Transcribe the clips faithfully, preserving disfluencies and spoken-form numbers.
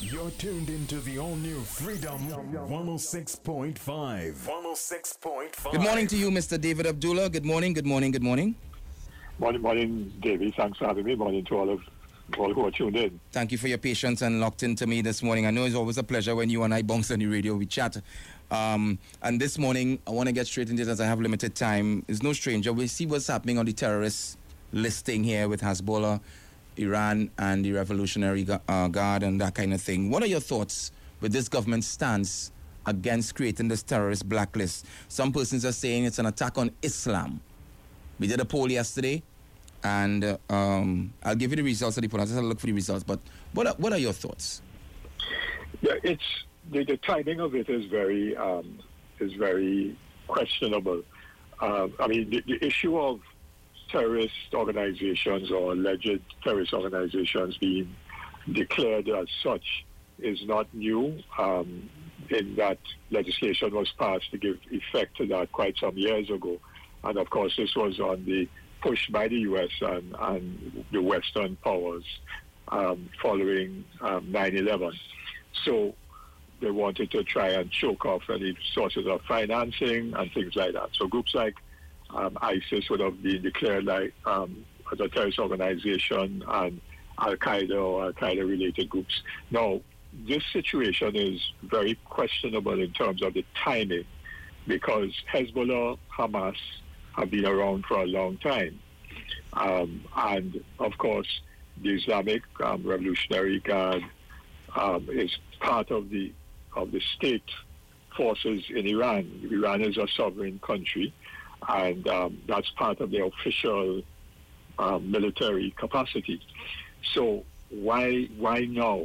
You're tuned into the all-new Freedom one oh six point five. one oh six point five. Good morning to you, Mister David Abdullah. Good morning, good morning, good morning. Morning, morning, Davey. Thanks for having me. Morning to all of all who are tuned in. Thank you for your patience and locked into me this morning. I know it's always a pleasure when you and I bounce on the radio, we chat. Um, and this morning, I want to get straight into it as I have limited time. It's no stranger. We see what's happening on the terrorist listing here with Hezbollah, Iran, and the Revolutionary uh, Guard and that kind of thing. What are your thoughts with this government's stance against creating this terrorist blacklist? Some persons are saying it's an attack on Islam. We did a poll yesterday, and uh, um, I'll give you the results of the poll. I'll just look for the results. But what are, what are your thoughts? Yeah, it's the, the timing of it is very um, is very questionable. Uh, I mean, the, the issue of terrorist organizations or alleged terrorist organizations being declared as such is not new. Um, in that legislation was passed to give effect to that quite some years ago. And of course, this was on the push by the U S and, and the Western powers um, following um, nine eleven. So they wanted to try and choke off any sources of financing and things like that. So groups like um, ISIS would have been declared like um, as a terrorist organization, and Al-Qaeda or Al-Qaeda related groups. Now, this situation is very questionable in terms of the timing, because Hezbollah, Hamas have been around for a long time. Um, and, of course, the Islamic um, Revolutionary Guard um, is part of the of the state forces in Iran. Iran is a sovereign country, and um, that's part of the official um, military capacity. So why why now?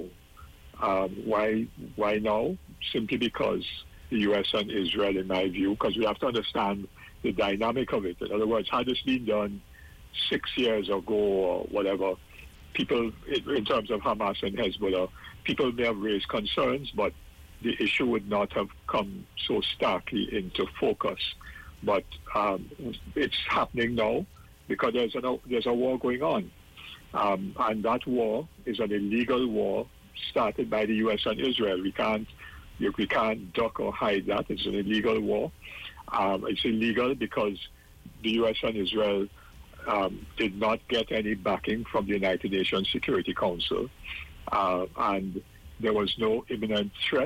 Um, why why now? Simply because the U S and Israel, in my view, because we have to understand the dynamic of it. In other words, had this been done six years ago or whatever, people, in terms of Hamas and Hezbollah, people may have raised concerns, but the issue would not have come so starkly into focus. But um, it's happening now because there's a, there's a war going on. Um, and that war is an illegal war started by the U S and Israel. We can't, we can't duck or hide that. It's an illegal war. Um, it's illegal because the U S and Israel um, did not get any backing from the United Nations Security Council, uh, and there was no imminent threat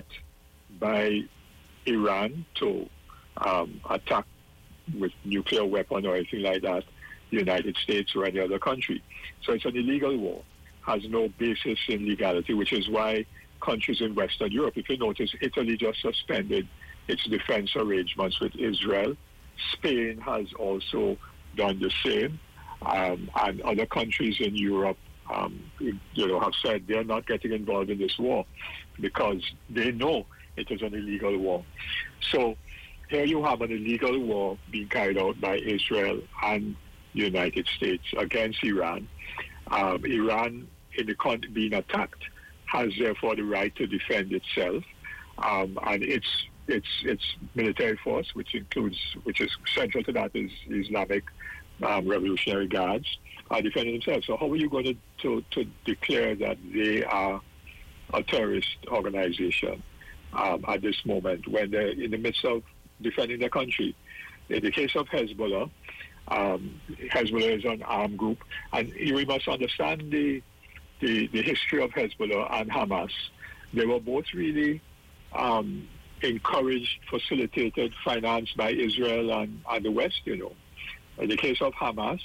by Iran to um, attack with nuclear weapon or anything like that the United States or any other country. So it's an illegal war, has no basis in legality, which is why countries in Western Europe, if you notice, Italy just suspended its defense arrangements with Israel. Spain has also done the same, um, and other countries in Europe, um, you know, have said they're not getting involved in this war because they know it is an illegal war. So here you have an illegal war being carried out by Israel and the United States against Iran. Um, Iran, in the country being attacked, has therefore the right to defend itself, um, and its its its military force, which includes, which is central to that, is Islamic um, Revolutionary Guards, are defending themselves. So how are you going to, to, to declare that they are a terrorist organization um, at this moment when they're in the midst of defending their country? In the case of Hezbollah, um, Hezbollah is an armed group, and we must understand the, the the history of Hezbollah and Hamas. They were both really um, encouraged, facilitated, financed by Israel and, and the West, you know. In the case of Hamas,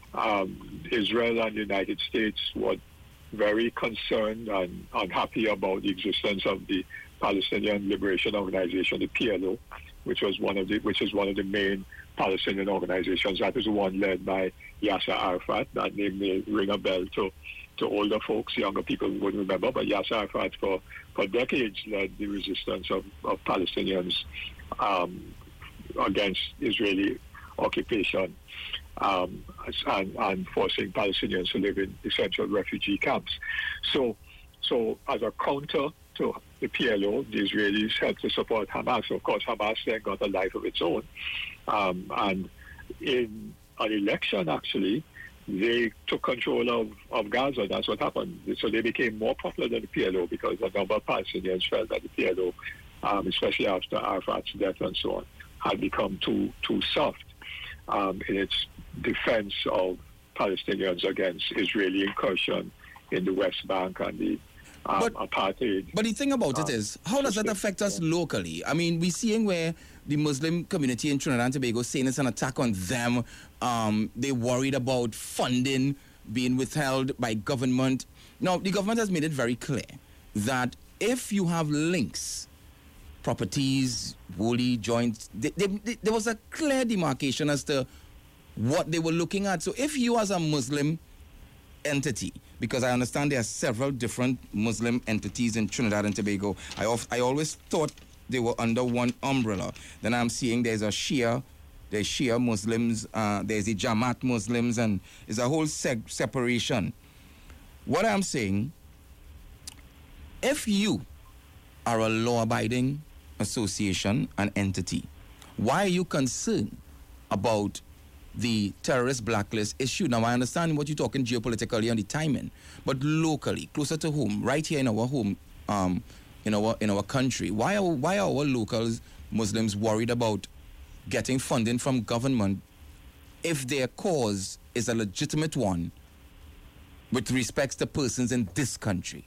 um, Israel and the United States were very concerned and unhappy about the existence of the Palestinian Liberation Organization, the P L O, which was one of the which is one of the main Palestinian organizations. That is the one led by Yasser Arafat. That name may ring a bell to to older folks. Younger people wouldn't remember, but Yasser Arafat for, for decades led the resistance of, of Palestinians um, against Israeli occupation um, and, and forcing Palestinians to live in essential refugee camps. So, so as a counter to the P L O, the Israelis helped to support Hamas. Of course, Hamas then got a life of its own. Um, and in an election, actually, they took control of, of Gaza. That's what happened. So they became more popular than the P L O because a number of Palestinians felt that the P L O, um, especially after Arafat's death and so on, had become too too soft um, in its defense of Palestinians against Israeli incursion in the West Bank and the um, but, apartheid. But the thing about um, it is, how does that affect us locally? I mean, we're seeing where the Muslim community in Trinidad and Tobago saying it's an attack on them. Um, they're worried about funding being withheld by government. Now, the government has made it very clear that if you have links, properties, woolly joints, they, they, they, there was a clear demarcation as to what they were looking at. So if you as a Muslim entity, because I understand there are several different Muslim entities in Trinidad and Tobago, I, of, I always thought they were under one umbrella. Then I'm seeing there's a Shia, there's Shia Muslims, uh, there's the Jamaat Muslims, and there's a whole seg- separation. What I'm saying, if you are a law-abiding association, an entity, why are you concerned about the terrorist blacklist issue? Now, I understand what you're talking geopolitically and the timing, but locally, closer to home, right here in our home, um, in our in our country, why are why are our locals Muslims worried about getting funding from government if their cause is a legitimate one with respect to persons in this country?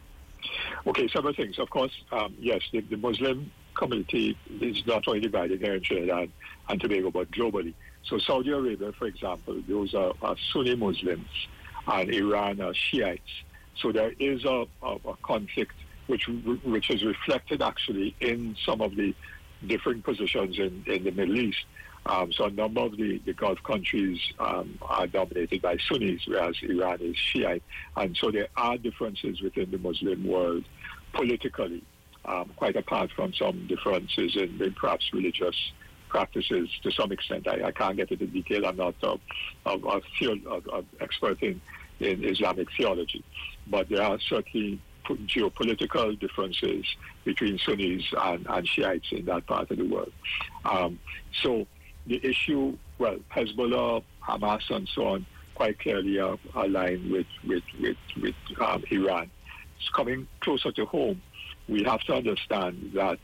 Okay, several things. Of course, um, yes, the, the Muslim community is not only divided here in Trinidad and Tobago, but globally. So Saudi Arabia, for example, those are, are Sunni Muslims, and Iran are Shiites. So there is a, a, a conflict which which is reflected actually in some of the different positions in, in the Middle East. Um, so a number of the, the Gulf countries um, are dominated by Sunnis, whereas Iran is Shiite. And so there are differences within the Muslim world politically, um, quite apart from some differences in, in perhaps religious practices to some extent. I, I can't get into detail. I'm not uh, a, a, a, a expert in, in Islamic theology. But there are certainly geopolitical differences between Sunnis and, and Shiites in that part of the world. Um, so the issue, well, Hezbollah, Hamas, and so on, quite clearly are aligned with, with, with, with um, Iran. It's coming closer to home. We have to understand that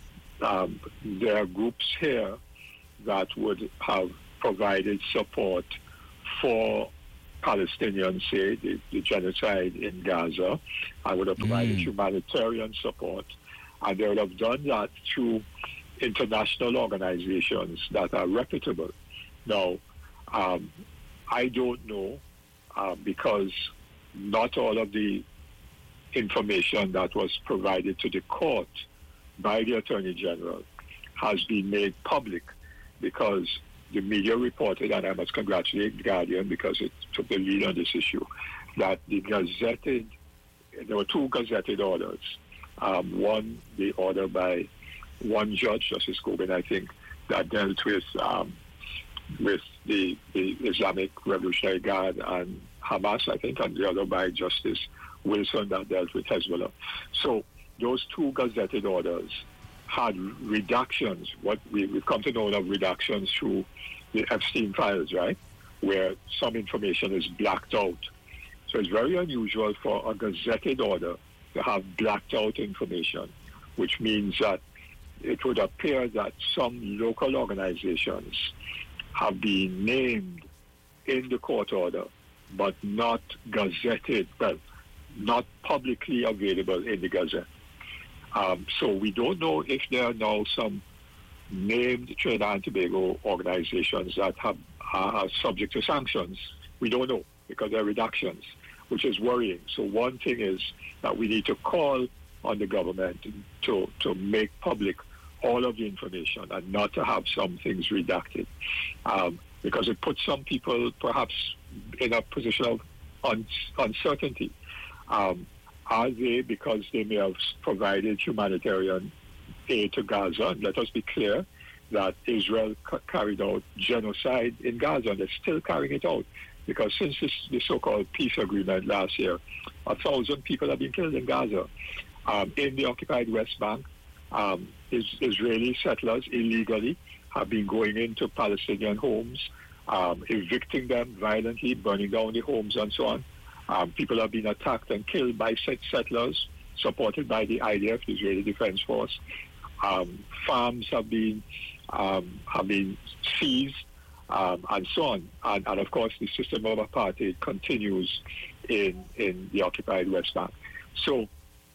um, there are groups here that would have provided support for Palestinians, say, the, the genocide in Gaza, and would have provided mm. humanitarian support. And they would have done that through international organizations that are reputable. Now, um, I don't know, uh, because not all of the information that was provided to the court by the Attorney General has been made public, because the media reported, and I must congratulate The Guardian because it took the lead on this issue, that the gazetted, there were two gazetted orders. Um, one, the order by one judge, Justice Gobin, I think, that dealt with um, with the, the Islamic Revolutionary Guard and Hamas, I think, and the other by Justice Wilson that dealt with Hezbollah. So those two gazetted orders had reductions, what we, we've come to know of reductions through the Epstein files, right, where some information is blacked out. So it's very unusual for a gazetted order to have blacked out information, which means that it would appear that some local organizations have been named in the court order, but not gazetted, well, not publicly available in the Gazette. Um, so we don't know if there are now some named Trinidad and Tobago organizations that have, are subject to sanctions. We don't know because there are reductions, which is worrying. So one thing is that we need to call on the government to, to make public all of the information and not to have some things redacted, um, because it puts some people perhaps in a position of un- uncertainty. Um, are they, because they may have provided humanitarian aid to Gaza? And let us be clear that Israel c- carried out genocide in Gaza, and they're still carrying it out, because since this, the so-called peace agreement last year, a thousand people have been killed in Gaza. Um, in the occupied West Bank, um, is, Israeli settlers illegally have been going into Palestinian homes um, evicting them violently, burning down the homes and so on. Um, people have been attacked and killed by settlers, supported by the I D F, the Israeli Defense Force. Um, farms have been um, have been seized, um, and so on. And, and of course, the system of apartheid continues in in the occupied West Bank. So,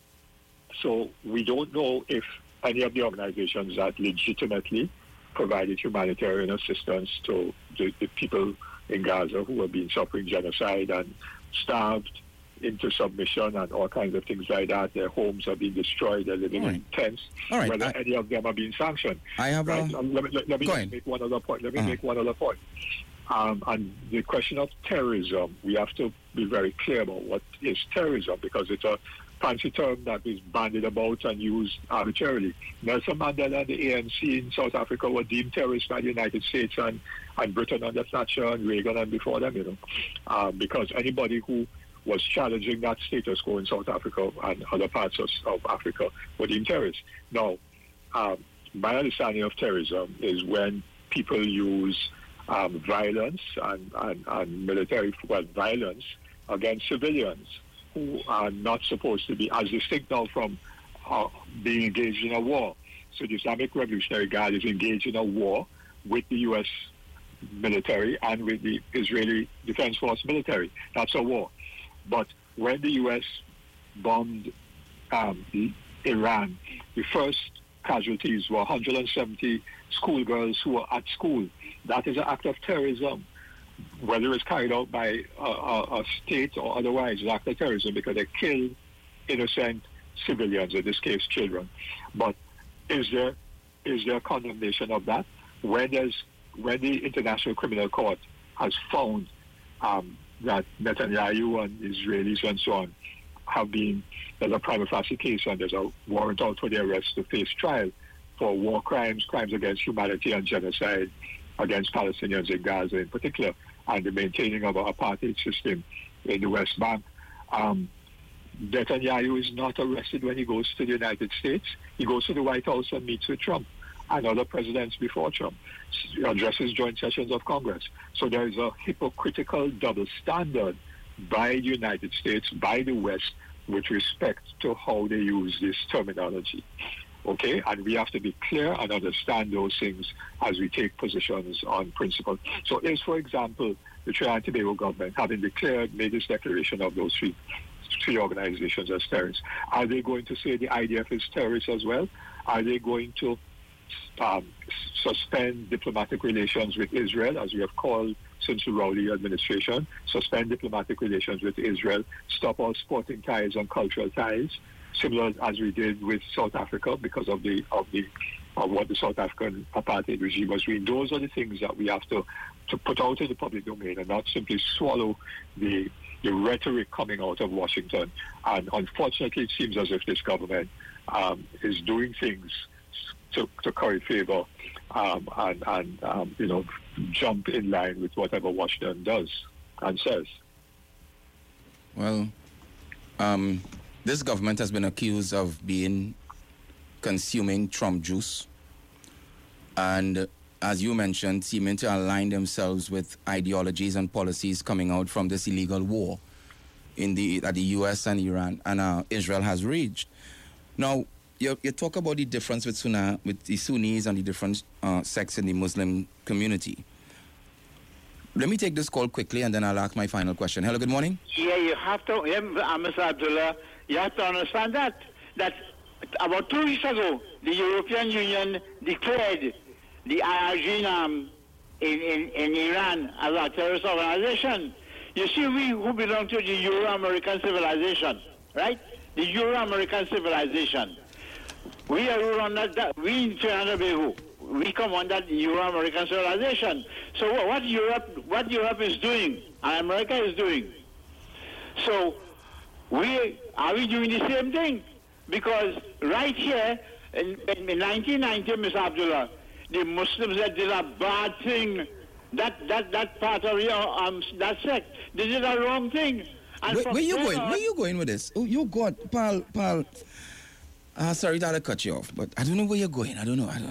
so we don't know if any of the organizations that legitimately provided humanitarian assistance to the, the people in Gaza who have been suffering genocide and starved into submission and all kinds of things like that. Their homes have been destroyed. They're living right. in tents. All right. Whether I, any of them are being sanctioned. I have right? a... Um, let me, let, let me just make one other point. Let me uh-huh. make one other point. Um, and the question of terrorism, we have to be very clear about what is terrorism, because it's a fancy term that is bandied about and used arbitrarily. Nelson Mandela and the A N C in South Africa were deemed terrorists by the United States and, and Britain under Thatcher and Reagan and before them, you know, um, because anybody who was challenging that status quo in South Africa and other parts of, of Africa were deemed terrorists. Now, um, my understanding of terrorism is when people use um, violence and, and, and military well, violence against civilians who are not supposed to be, as distinct now from uh, being engaged in a war. So the Islamic Revolutionary Guard is engaged in a war with the U S military and with the Israeli Defense Force military. That's a war. But when the U S bombed um, Iran, the first casualties were one hundred seventy schoolgirls who were at school. That is an act of terrorism, whether it's carried out by a, a, a state or otherwise. It's an act of terrorism because they killed innocent civilians, in this case children. But is there is there condemnation of that? When there's when the International Criminal Court has found um, that Netanyahu and Israelis and so on have been, there's a prima facie case and there's a warrant out for their arrest to face trial for war crimes, crimes against humanity and genocide against Palestinians in Gaza in particular, and the maintaining of an apartheid system in the West Bank. Um, Netanyahu is not arrested when he goes to the United States. He goes to the White House and meets with Trump and other presidents before Trump, addresses joint sessions of Congress. So there is a hypocritical double standard by the United States, by the West, with respect to how they use this terminology. Okay, and we have to be clear and understand those things as we take positions on principle. So is, for example, the Trinidad and Tobago government, having declared, made this declaration of those three, three organizations as terrorists, are they going to say the I D F is terrorist as well? Are they going to um, suspend diplomatic relations with Israel, as we have called since the Rowley administration, suspend diplomatic relations with Israel, stop all sporting ties and cultural ties, similar as we did with South Africa because of the of the of what the South African apartheid regime was doing? Those are the things that we have to, to put out in the public domain and not simply swallow the the rhetoric coming out of Washington. And unfortunately, it seems as if this government um, is doing things to, to curry favor um, and, and um, you know, jump in line with whatever Washington does and says. Well, um, this government has been accused of being consuming Trump juice, and as you mentioned, seeming to align themselves with ideologies and policies coming out from this illegal war in the that the U S and Iran and uh, Israel has waged. Now, you, you talk about the difference with Sunna, with the Sunnis and the different uh, sects in the Muslim community. Let me take this call quickly, and then I'll ask my final question. Hello, good morning. Yeah, you have to, yeah, Mister Abdullah, you have to understand that that about two weeks ago, the European Union declared the I R G N um, in, in, in Iran as a terrorist organization. You see, we who belong to the Euro-American civilization, right? The Euro-American civilization. We are ruled under that. We in Trinidad and Tobago, we come under the Euro-American civilization. So what, what Europe, what Europe is doing, and America is doing. So we are we doing the same thing? Because right here in, in nineteen ninety, Mister Abdullah, the Muslims that did a bad thing. That that that part of your um that sect, they did a wrong thing. And where, where you going? On, where you going with this? Oh, you got Paul, Paul. Uh, sorry that I cut you off, but I don't know where you're going. I don't know. I don't.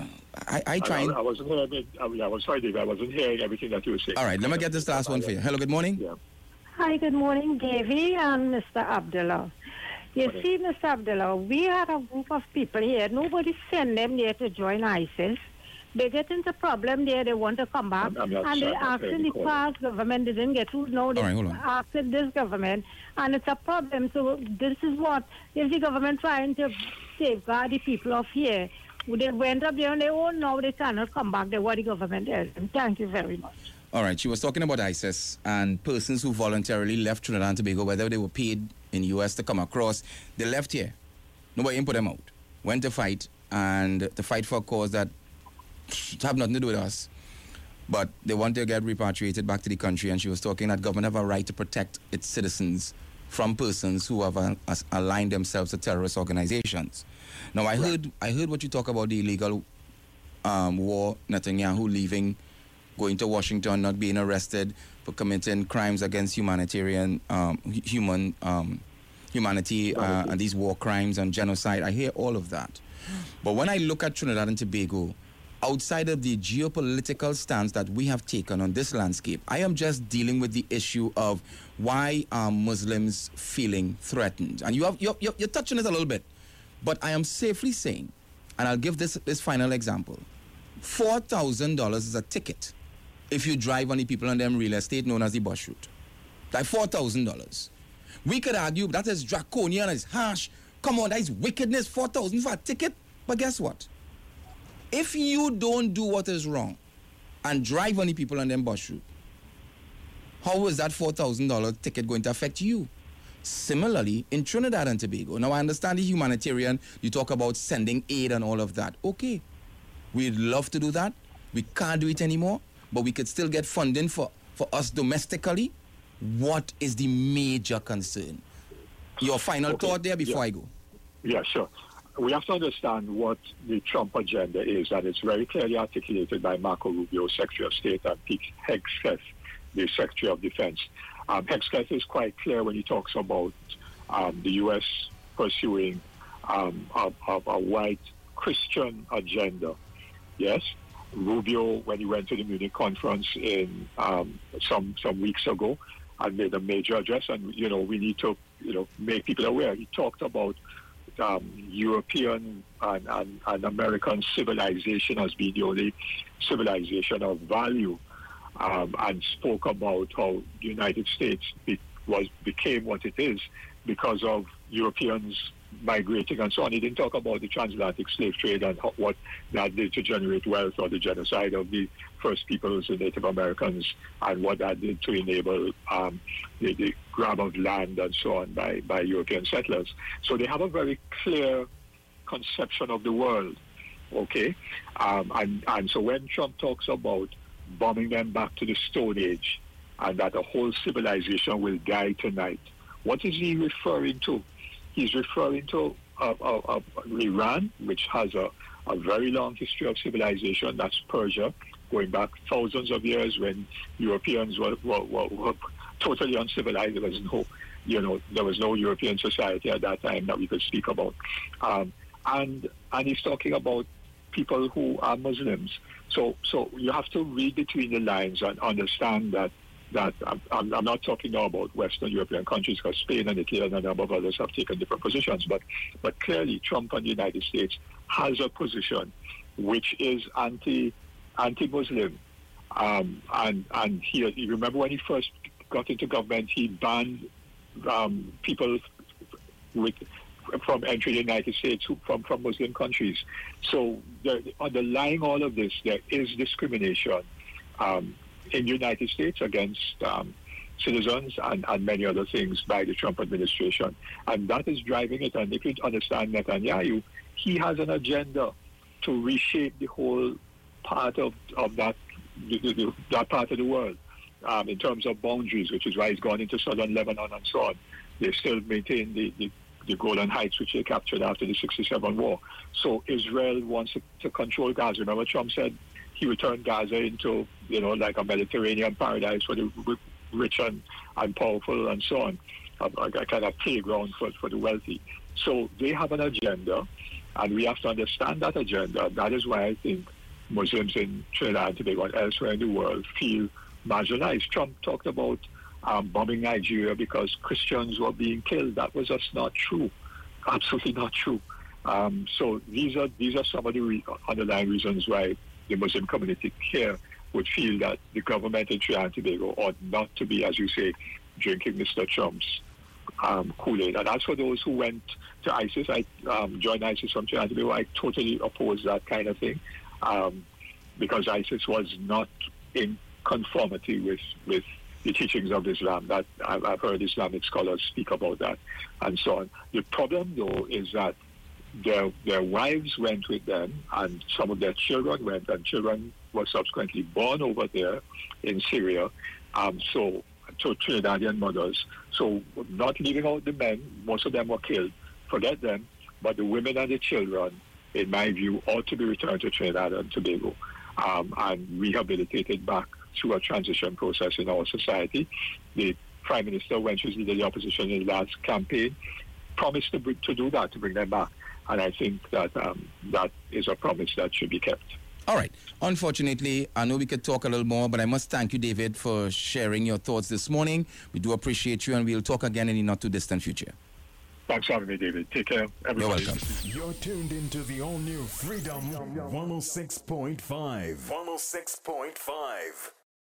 I, I try. I, I wasn't hearing. I, mean, I was sorry, David. I wasn't hearing everything that you were saying. All right, let me get this last one for you. Hello, good morning. Yeah. Hi, good morning, Davy and Mister Abdullah. You Morning. see, Mister Abdullah, we had a group of people here. Nobody sent them there to join ISIS. They get into problem there. They want to come back. I'm- I'm not and sure they I'm asked hearing the the call. past government. They didn't get to know. They All right, hold on. asked this government. And it's a problem. So this is what, is the government trying to safeguard the people of here? They went up there on their own. Now they cannot come back. They what the government is. And thank you very much. All right, she was talking about ISIS and persons who voluntarily left Trinidad and Tobago, whether they were paid in U S to come across. They left here. Nobody put them out. Went to fight, and to fight for a cause that have nothing to do with us. But they want to get repatriated back to the country, and she was talking that government have a right to protect its citizens from persons who have uh, as- aligned themselves to terrorist organizations. Now, I heard I heard what you talk about the illegal um, war, Netanyahu leaving, going to Washington, not being arrested for committing crimes against humanitarian, um, hu- human, um, humanity, uh, and these war crimes and genocide. I hear all of that. But when I look at Trinidad and Tobago, outside of the geopolitical stance that we have taken on this landscape, I am just dealing with the issue of why are Muslims feeling threatened. And you have, you're, you're, you're touching it a little bit, but I am safely saying, and I'll give this, this final example, four thousand dollars is a ticket if you drive on the people on them real estate known as the bush route. Like four thousand dollars. We could argue that is draconian, it's harsh. Come on, that is wickedness, four thousand dollars for a ticket. But guess what? If you don't do what is wrong and drive on the people on them bush route, how is that four thousand dollars ticket going to affect you? Similarly, in Trinidad and Tobago, now I understand the humanitarian, you talk about sending aid and all of that. Okay, we'd love to do that. We can't do it anymore, but we could still get funding for, for us domestically. What is the major concern? Your final Okay, thought there before yeah. I go. Yeah, sure. We have to understand what the Trump agenda is, and it's very clearly articulated by Marco Rubio, Secretary of State, and Pete Hegseth, the Secretary of Defense. Um, Hegseth is quite clear when he talks about um, the U S pursuing um, a, a, a white Christian agenda. Yes, Rubio, when he went to the Munich conference in um, some some weeks ago, and made a major address, and you know we need to you know make people aware. He talked about um, European and, and, and American civilization as being the only civilization of value, um, and spoke about how the United States be, was became what it is because of Europeans migrating and so on. He didn't talk about the transatlantic slave trade and how, what that did to generate wealth, or the genocide of the first peoples, the Native Americans, and what that did to enable um, the, the grab of land and so on by, by European settlers. So they have a very clear conception of the world, okay? Um, and, and so when Trump talks about bombing them back to the Stone Age and that a whole civilization will die tonight, what is he referring to? He's referring to uh, uh, uh, Iran, which has a, a very long history of civilization. That's Persia, going back thousands of years when Europeans were, were, were, were totally uncivilized. There was no, you know, there was no European society at that time that we could speak about. Um, and and he's talking about people who are Muslims. So so you have to read between the lines and understand that. that I'm, I'm not talking now about Western European countries, because Spain and Italy and a number of others have taken different positions, but but clearly Trump and the United States has a position which is anti anti-Muslim, um, and and he, you remember when he first got into government, he banned um, people with from entering the United States who, from from Muslim countries. So the, underlying all of this, there is discrimination Um, in the United States against um, citizens and, and many other things by the Trump administration. And that is driving it. And if you understand Netanyahu, he has an agenda to reshape the whole part of, of that, the, the, that part of the world um, in terms of boundaries, which is why he's gone into southern Lebanon and so on. They still maintain the, the, the Golan Heights, which they captured after the sixty-seven war. So Israel wants to, to control Gaza. Remember Trump said he would turn Gaza into, you know, like a Mediterranean paradise for the rich and, and powerful and so on, a, a kind of playground for, for the wealthy. So they have an agenda, and we have to understand that agenda. That is why I think Muslims in Trinidad and Tobago and elsewhere in the world feel marginalized. Trump talked about um, bombing Nigeria because Christians were being killed. That was just not true. Absolutely not true. Um, so these are these are some of the re- underlying reasons why the Muslim community here would feel that the government in Trinidad and Tobago ought not to be, as you say, drinking Mister Trump's um, Kool-Aid. And as for those who went to ISIS, I um, joined ISIS from Trinidad and Tobago, I totally oppose that kind of thing. Um, because ISIS was not in conformity with, with the teachings of Islam. That I've, I've heard Islamic scholars speak about that and so on. The problem, though, is that their their wives went with them, and some of their children went, and children were subsequently born over there in Syria. Um, so to Trinidadian mothers. So not leaving out the men, most of them were killed. Forget them, but the women and the children, in my view, ought to be returned to Trinidad and Tobago um, and rehabilitated back through a transition process in our society. The Prime Minister, when she was leading the opposition in the last campaign, promised to, to do that, to bring them back. And I think that um, that is a promise that should be kept. All right. Unfortunately, I know we could talk a little more, but I must thank you, David, for sharing your thoughts this morning. We do appreciate you, and we'll talk again in the not-too-distant future. Thanks for having me, David. Take care, everybody. You're welcome. You're tuned into the all-new Freedom one oh six point five. one oh six point five.